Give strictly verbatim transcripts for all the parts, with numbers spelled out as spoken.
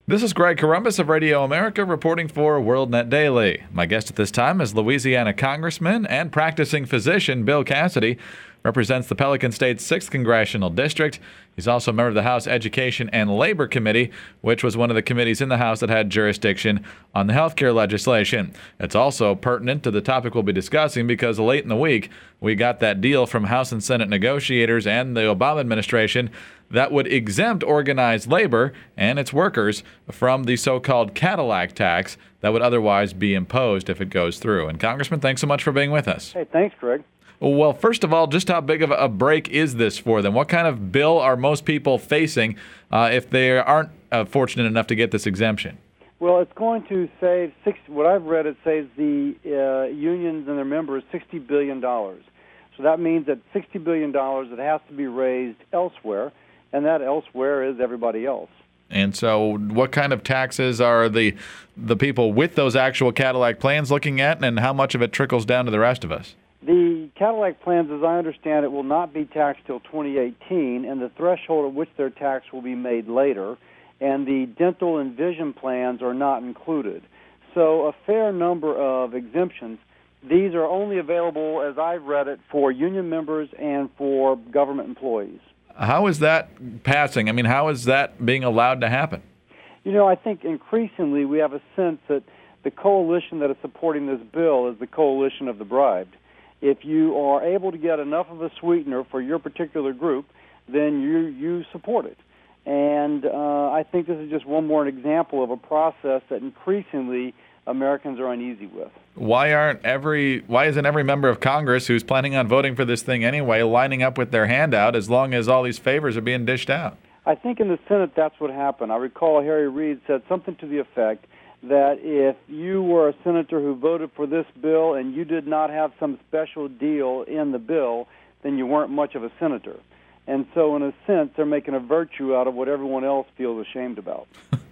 This is Greg Columbus of Radio America reporting for WorldNet Daily. My guest at this time is Louisiana Congressman and practicing physician Bill Cassidy. Represents the Pelican State's sixth Congressional District. He's also a member of the House Education and Labor Committee, which was one of the committees in the House that had jurisdiction on the health care legislation. It's also pertinent to the topic we'll be discussing because late in the week, we got that deal from House and Senate negotiators and the Obama administration that would exempt organized labor and its workers from the so-called Cadillac tax that would otherwise be imposed if it goes through. And Congressman, thanks so much for being with us. Hey, thanks, Greg. Well, first of all, just how big of a break is this for them? What kind of bill are most people facing uh, if they aren't uh, fortunate enough to get this exemption? Well, it's going to save, six, what I've read, it saves the uh, unions and their members sixty billion dollars. So that means that sixty billion dollars that has to be raised elsewhere, and that elsewhere is everybody else. And so what kind of taxes are the the people with those actual Cadillac plans looking at, and how much of it trickles down to the rest of us? The Cadillac plans, as I understand it, will not be taxed till twenty eighteen, and the threshold at which their tax will be made later, and the dental and vision plans are not included. So a fair number of exemptions. These are only available, as I've read it, for union members and for government employees. How is that passing? I mean, how is that being allowed to happen? You know, I think increasingly we have a sense that the coalition that is supporting this bill is the coalition of the bribed. If you are able to get enough of a sweetener for your particular group, then you you support it. And uh, I think this is just one more example of a process that increasingly Americans are uneasy with. Why aren't every why isn't every member of Congress who's planning on voting for this thing anyway lining up with their handout as long as all these favors are being dished out? I think in the Senate that's what happened. I recall Harry Reid said something to the effect that if you were a senator who voted for this bill and you did not have some special deal in the bill, then you weren't much of a senator. And so in a sense, they're making a virtue out of what everyone else feels ashamed about.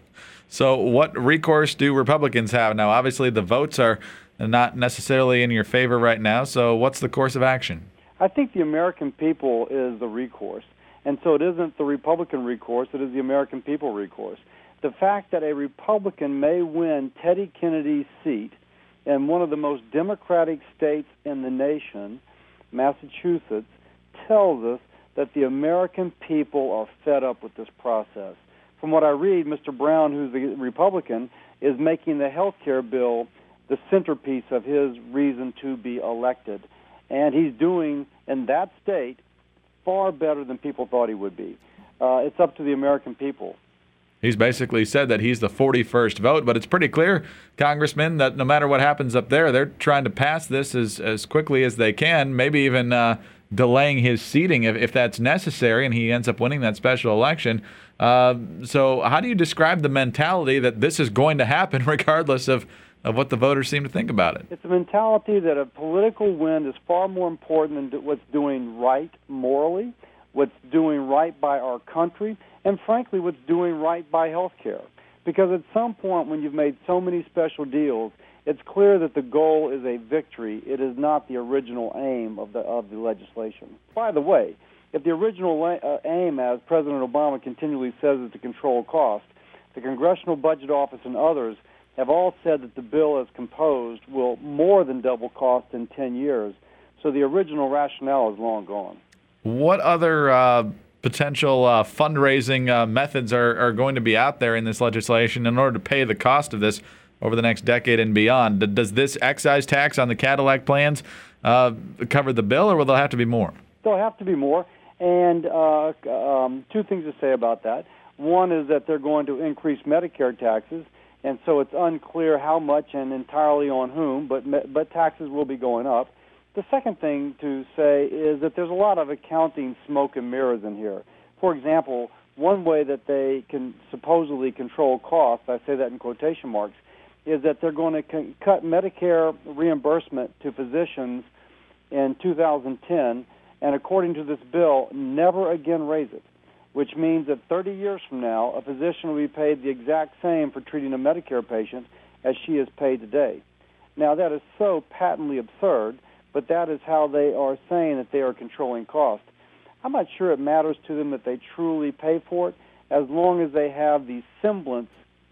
So what recourse do Republicans have now? Obviously, the votes are not necessarily in your favor right now, so what's the course of action? I think the American people is the recourse. And so it isn't the Republican recourse, it is the American people recourse. The fact that a Republican may win Teddy Kennedy's seat in one of the most democratic states in the nation, Massachusetts, tells us that the American people are fed up with this process. From what I read, Mister Brown, who's the Republican, is making the health care bill the centerpiece of his reason to be elected. And he's doing, in that state, far better than people thought he would be. Uh, it's up to the American people. He's basically said that he's the forty-first vote, but it's pretty clear, Congressman, that no matter what happens up there, they're trying to pass this as, as quickly as they can, maybe even uh, delaying his seating if, if that's necessary, and he ends up winning that special election. Uh, so how do you describe the mentality that this is going to happen regardless of, of what the voters seem to think about it? It's a mentality that a political win is far more important than what's doing right morally, what's doing right by our country, and frankly, what's doing right by health care. Because at some point when you've made so many special deals, it's clear that the goal is a victory. It is not the original aim of the of the legislation. By the way, if the original uh, aim, as President Obama continually says, is to control cost, the Congressional Budget Office and others have all said that the bill as composed will more than double cost in ten years. So the original rationale is long gone. What other uh, potential uh, fundraising uh, methods are, are going to be out there in this legislation in order to pay the cost of this over the next decade and beyond? Does this excise tax on the Cadillac plans uh, cover the bill, or will there have to be more? There'll have to be more. And uh, um, two things to say about that. One is that they're going to increase Medicare taxes, and so it's unclear how much and entirely on whom, but but taxes will be going up. The second thing to say is that there's a lot of accounting smoke and mirrors in here. For example, one way that they can supposedly control costs, I say that in quotation marks, is that they're going to c- cut Medicare reimbursement to physicians in two thousand ten, and according to this bill, never again raise it, which means that thirty years from now, a physician will be paid the exact same for treating a Medicare patient as she is paid today. Now, that is so patently absurd, but that is how they are saying that they are controlling cost. I'm not sure it matters to them that they truly pay for it, as long as they have the semblance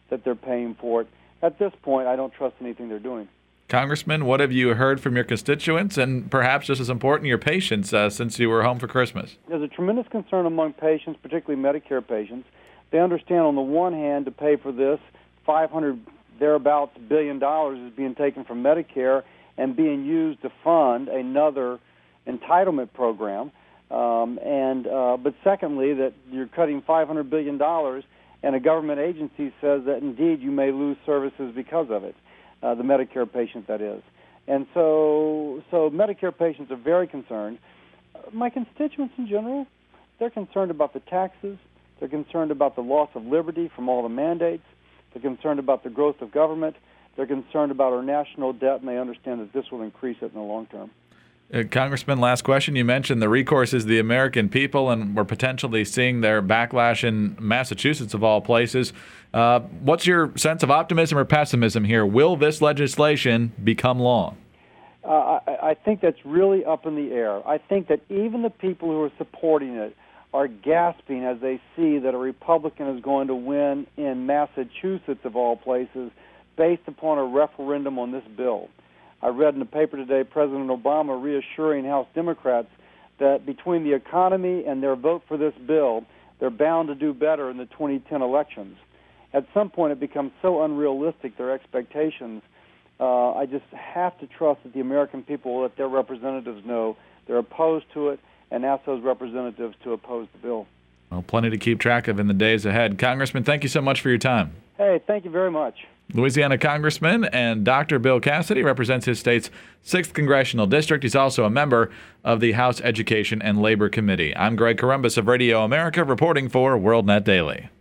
that they're paying for it. At this point, I don't trust anything they're doing. Congressman, what have you heard from your constituents and perhaps just as important, your patients uh, since you were home for Christmas? There's a tremendous concern among patients, particularly Medicare patients. They understand on the one hand to pay for this, five hundred thereabouts billion dollars is being taken from Medicare and being used to fund another entitlement program. Um, and uh, but secondly, that you're cutting five hundred billion dollars, and a government agency says that indeed you may lose services because of it, uh, the Medicare patient that is. And so, so Medicare patients are very concerned. My constituents in general, they're concerned about the taxes. They're concerned about the loss of liberty from all the mandates. They're concerned about the growth of government. They're concerned about our national debt, and they understand that this will increase it in the long term. Uh, Congressman, last question. You mentioned the recourse is the American people, and we're potentially seeing their backlash in Massachusetts, of all places. Uh, what's your sense of optimism or pessimism here? Will this legislation become law? Uh, I, I think that's really up in the air. I think that even the people who are supporting it are gasping as they see that a Republican is going to win in Massachusetts, of all places, based upon a referendum on this bill. I read in the paper today President Obama reassuring House Democrats that between the economy and their vote for this bill, they're bound to do better in the twenty ten elections. At some point, it becomes so unrealistic, their expectations. Uh, I just have to trust that the American people will let their representatives know they're opposed to it and ask those representatives to oppose the bill. Well, plenty to keep track of in the days ahead. Congressman, thank you so much for your time. Hey, thank you very much. Louisiana Congressman and Doctor Bill Cassidy represents his state's sixth Congressional District. He's also a member of the House Education and Labor Committee. I'm Greg Corombos of Radio America, reporting for WorldNet Daily.